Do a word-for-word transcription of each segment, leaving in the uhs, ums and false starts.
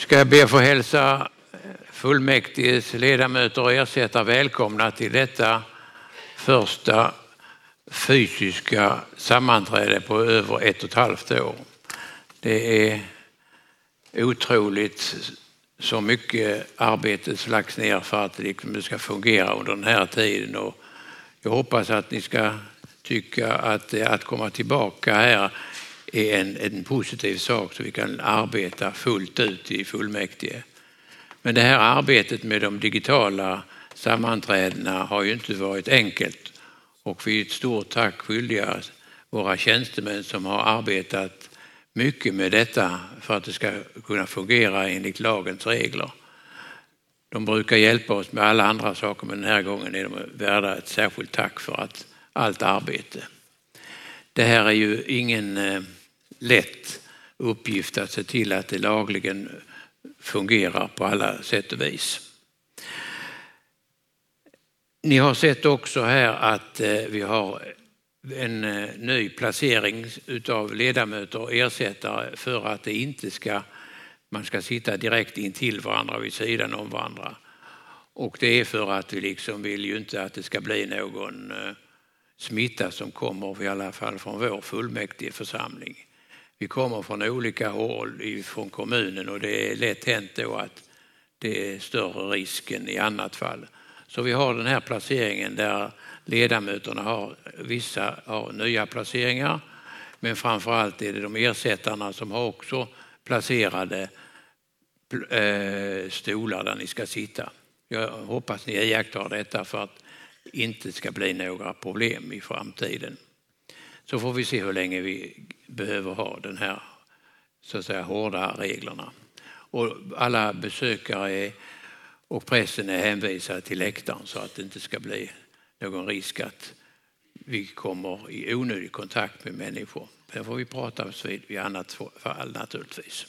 Ska jag be att få hälsa fullmäktiges ledamöter och ersättare välkomna till detta första fysiska sammanträde på över ett och ett halvt år. Det är otroligt så mycket arbete slags ner för att det ska fungera under den här tiden, och jag hoppas att ni ska tycka att att komma tillbaka här är en, en positiv sak så vi kan arbeta fullt ut i fullmäktige. Men det här arbetet med de digitala sammanträdena har ju inte varit enkelt, och vi är ett stort tack skyldiga våra tjänstemän som har arbetat mycket med detta för att det ska kunna fungera enligt lagens regler. De brukar hjälpa oss med alla andra saker, men den här gången är de värda ett särskilt tack för att allt arbete. Det här är ju ingen eh, lätt uppgift att se till att det lagligen fungerar på alla sätt och vis. Ni har sett också här att eh, vi har en eh, ny placering utav ledamöter och ersättare för att det inte ska, man ska sitta direkt intill varandra vid sidan om varandra. Och det är för att vi liksom vill ju inte att det ska bli någon eh, smitta som kommer i alla fall från vår fullmäktige församling. Vi kommer från olika håll från kommunen, och det är lätt hänt då att det är större risk än i annat fall. Så vi har den här placeringen där ledamöterna har, vissa har nya placeringar, men framförallt är det de ersättarna som har också placerade stolar där ni ska sitta. Jag hoppas ni iakttar detta för att det inte ska bli några problem i framtiden. Så får vi se hur länge vi behöver ha den här så att säga hårda reglerna. Och alla besökare och pressen är hänvisade till läktaren så att det inte ska bli någon risk att vi kommer i onödig kontakt med människor. Det får vi prata om vid i annat fall naturligtvis.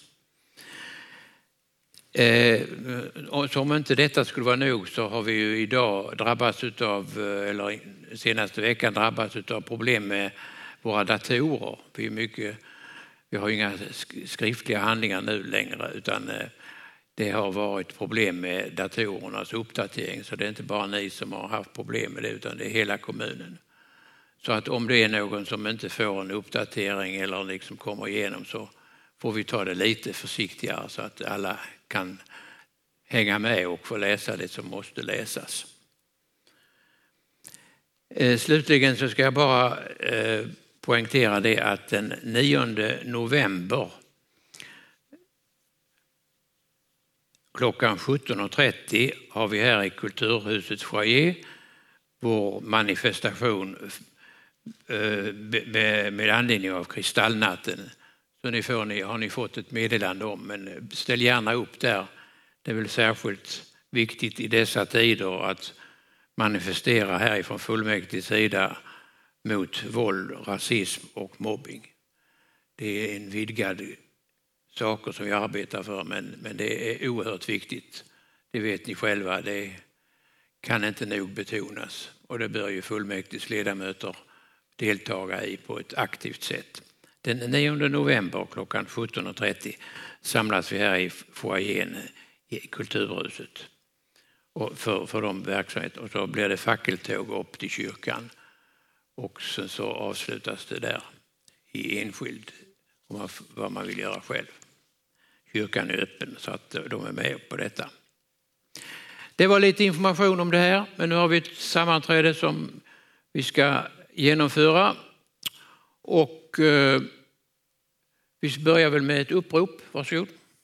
Eh, och som inte detta skulle vara nog så har vi ju idag drabbats utav, eller senaste veckan drabbats utav problem med våra datorer. Vi, är mycket, vi har inga skriftliga handlingar nu längre, utan det har varit problem med datorernas uppdatering. Så det är inte bara ni som har haft problem med det, utan det är hela kommunen. Så att om det är någon som inte får en uppdatering eller liksom kommer igenom, så får vi ta det lite försiktigare så att alla kan hänga med och få läsa det som måste läsas. Slutligen så ska jag bara poängtera det att den nionde november klockan sjutton trettio har vi här i Kulturhusets foyer vår manifestation med anledning av kristallnatten. Så ni får, ni, har ni fått ett meddelande om, men ställ gärna upp där. Det är väl särskilt viktigt i dessa tider att manifestera härifrån fullmäktiges sida mot våld, rasism och mobbing. Det är en vidgad saker som vi arbetar för, men, men det är oerhört viktigt. Det vet ni själva, det kan inte nog betonas, och det bör ju fullmäktiges ledamöter deltaga i på ett aktivt sätt. Den nionde november klockan sjutton trettio samlas vi här i foajén i Kulturhuset och för, för de verksamheter, och så blir det fackeltåg upp till kyrkan, och sen så avslutas det där i enskild om vad man vill göra själv. Kyrkan är öppen så att de är med på detta. Det var lite information om det här, men nu har vi ett sammanträde som vi ska genomföra, och eh, vi börjar väl med ett upprop. Varsågod.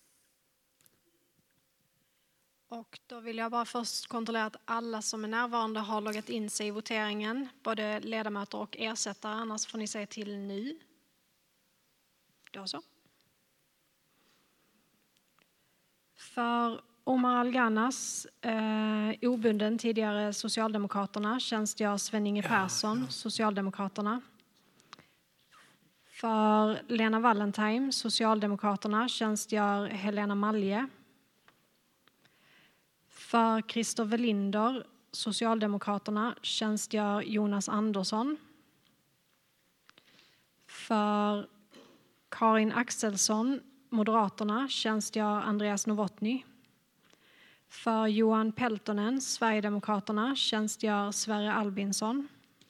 Och då vill jag bara först kontrollera att alla som är närvarande har loggat in sig i voteringen, både ledamöter och ersättare, annars får ni säga till nu. Då så. För Omar Alganas, eh, obunden tidigare Socialdemokraterna, tjänstgör Sven-Inge Persson, Socialdemokraterna. För Lena Valentine, Socialdemokraterna, tjänstgör Helena Malje. För Christopher Linder, Socialdemokraterna, tjänstgör Jonas Andersson. För Karin Axelsson, Moderaterna tjänstgör Andreas Novotny. För Johan Peltonen, Sverigedemokraterna, tjänstgör Sverre Albinsson.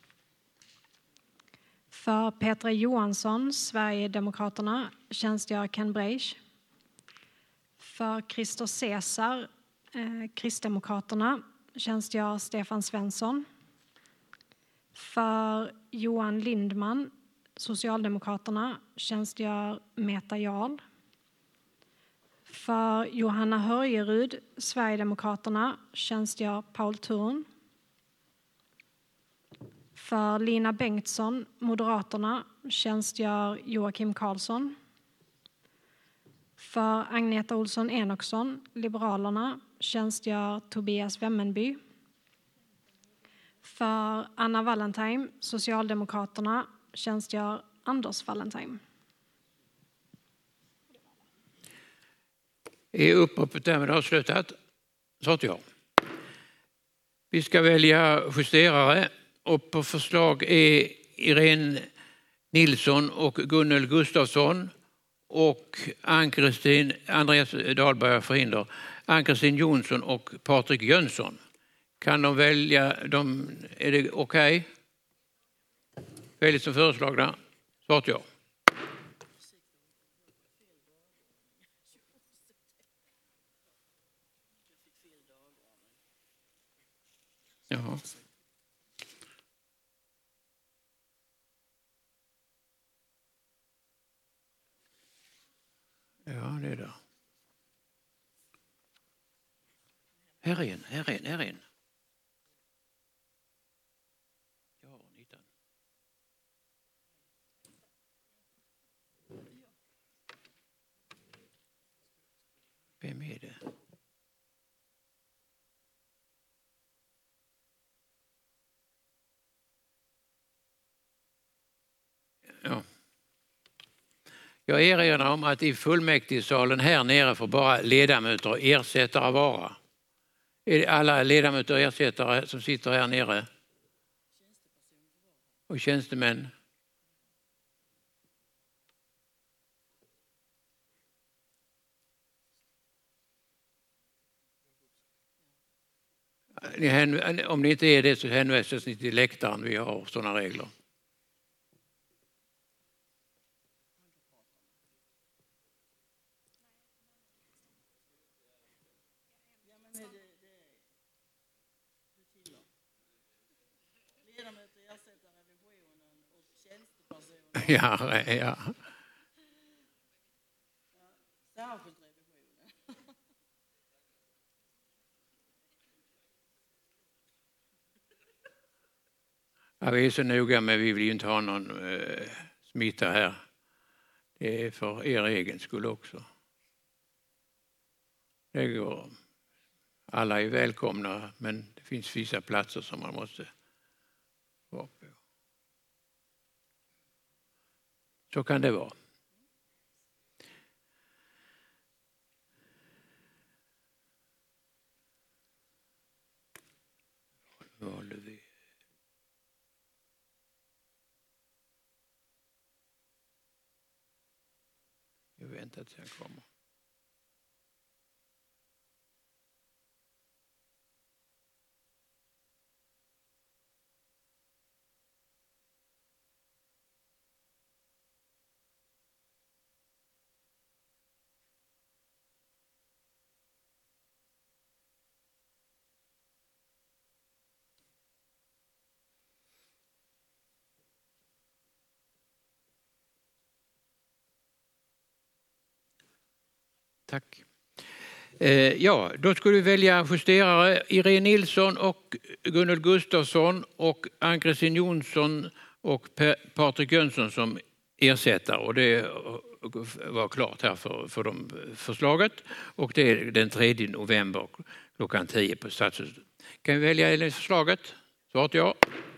För Petra Johansson, Sverigedemokraterna, tjänstgör Ken Breisch. För Christer Cesar, eh, Kristdemokraterna, tjänstgör Stefan Svensson. För Johan Lindman, Socialdemokraterna, tjänstgör Meta Jarl. För Johanna Hörjerud, Sverigedemokraterna, tjänstgör Paul Thurn. För Lina Bengtsson, Moderaterna, tjänstgör Joakim Karlsson. För Agneta Olsson Enoksson, Liberalerna, tjänstgör Tobias Wemmenby. För Anna Wallentheim, Socialdemokraterna, tjänstgör Anders Wallentheim. Är uppropet därmed avslutat? Så att jag. Vi ska välja justerare och på förslag är Irene Nilsson och Gunnel Gustafsson och Ann-Kristin, Andreas Dahlberg förhinder, Ann-Kristin Jonsson och Patrik Jönsson. Kan de välja, de, är det okej? Okay? Väldigt som föreslagna? Så att jag. Jaha. Ja, det är det. Här är en, här är en, här är en. Jag har nitton. Vem är det? Ja. Jag erinrar om att i fullmäktigesalen här nere får bara ledamöter och ersättare vara. Är det alla ledamöter och ersättare som sitter här nere? Och tjänstemän? Om det inte är det så hänvisas ni till läktaren, vi har sådana regler. Ja, ja. Ja, vi är så noga men vi vill ju inte ha någon eh, smitta här. Det är för er egen skull också. Det går. Alla är välkomna men det finns vissa platser som man måste vara på. Så kan det vara. Valde vi. Jag väntar tills han kommer. Tack. Eh, ja, då skulle vi välja justerare Irene Nilsson och Gunnel Gustafsson och Ann-Kristin Jonsson och Patrik Jönsson som ersättare. Och det var klart här för, för de förslaget. Och det är den tredje november klockan tio på Stadshuset. Kan vi välja förslaget? Svart ja.